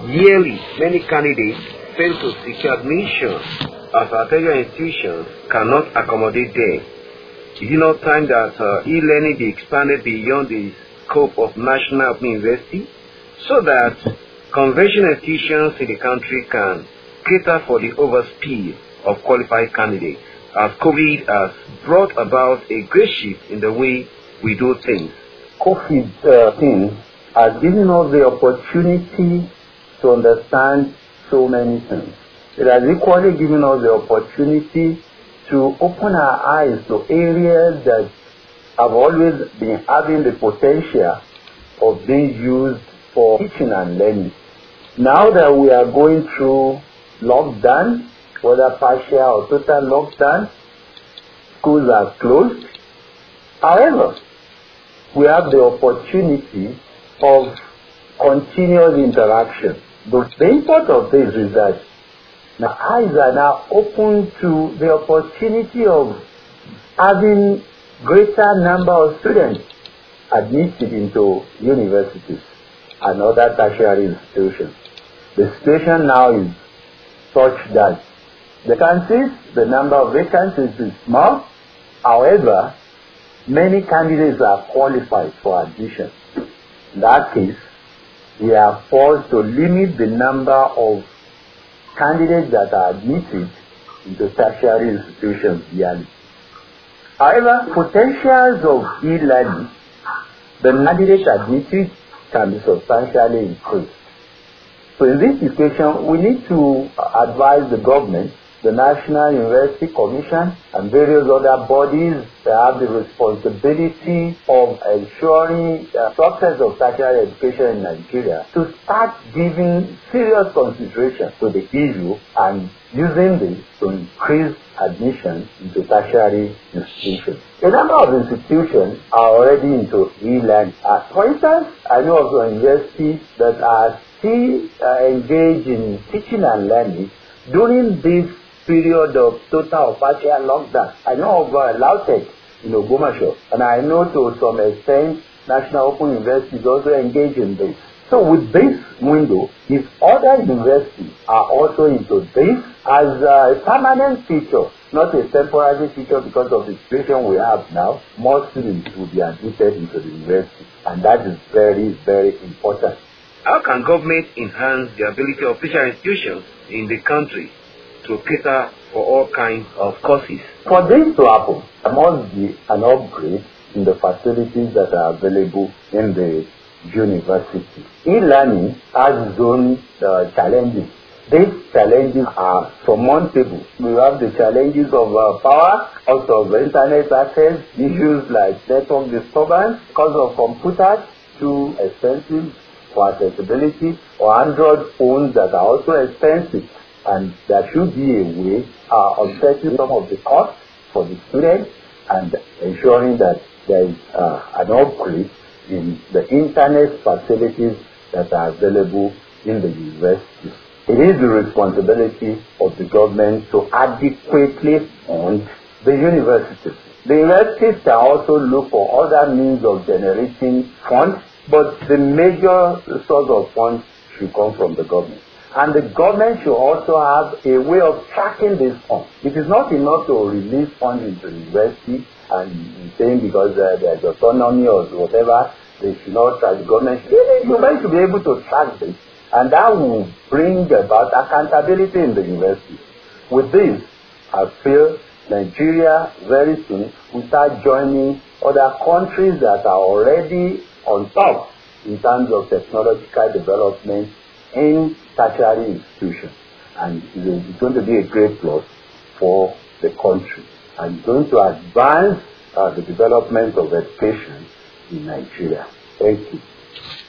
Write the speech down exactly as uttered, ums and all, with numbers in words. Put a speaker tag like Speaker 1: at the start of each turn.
Speaker 1: Yearly, many candidates fail to secure admission as our tertiary institutions cannot accommodate them. Is it not time that uh, e-learning be expanded beyond the scope of National Open University so that conventional institutions in the country can cater for the overspill of qualified candidates, as COVID has brought about a great shift in the way we do things?
Speaker 2: COVID uh, things has given us the opportunity to understand so many things. It has equally given us the opportunity to open our eyes to areas that have always been having the potential of being used for teaching and learning. Now that we are going through lockdown, whether partial or total lockdown, schools are closed. However, we have the opportunity of continuous interaction. But the import of this is that my eyes are now open to the opportunity of having greater number of students admitted into universities and other tertiary institutions. The situation now is such that the vacancies, the number of vacancies is small. However, many candidates are qualified for admission. In that case, we are forced to limit the number of candidates that are admitted into tertiary institutions yearly. However, potentials of e-learning, the candidates admitted can be substantially increased. So in this situation, we need to advise the government, the National University Commission, and various other bodies that have the responsibility of ensuring the success of tertiary education in Nigeria to start giving serious consideration to the issue and using this to increase admission into tertiary institutions. A number of institutions are already into e-learning. Uh, for instance, I know of some universities that are still uh, engaged in teaching and learning during this period of total or partial lockdown. I know of uh, LAUTECH in Ogbomoso, and I know to some extent National Open University is also engaged in this. So with this window, if other universities are also into this as a permanent feature, not a temporary feature because of the situation we have now, more students will be admitted into the university, and that is very, very important.
Speaker 1: How can government enhance the ability of teacher institutions in the country to cater for all kinds of courses?
Speaker 2: For this to happen, there must be an upgrade in the facilities that are available in the university. E-learning has its own uh, challenges. These challenges are surmountable. We have the challenges of uh, power, also of internet access, issues like network disturbance, cost of computers too expensive for accessibility, or Android phones that are also expensive. And there should be a way uh, of setting some of the costs for the students and ensuring that there is uh, an upgrade in the internet facilities that are available in the universities. It is the responsibility of the government to adequately fund the universities. The universities can also look for other means of generating funds, but the major source of funds should come from the government. And the government should also have a way of tracking these funds. It is not enough to release funds into the university and saying because uh, there's autonomy or whatever, they should not track the government. The government should be able to track this, and that will bring about accountability in the university. With this, I feel Nigeria very soon will start joining other countries that are already on top in terms of technological development in tertiary institutions, and it's going to be a great plus for the country, and it's going to advance uh, the development of education in Nigeria. Thank you.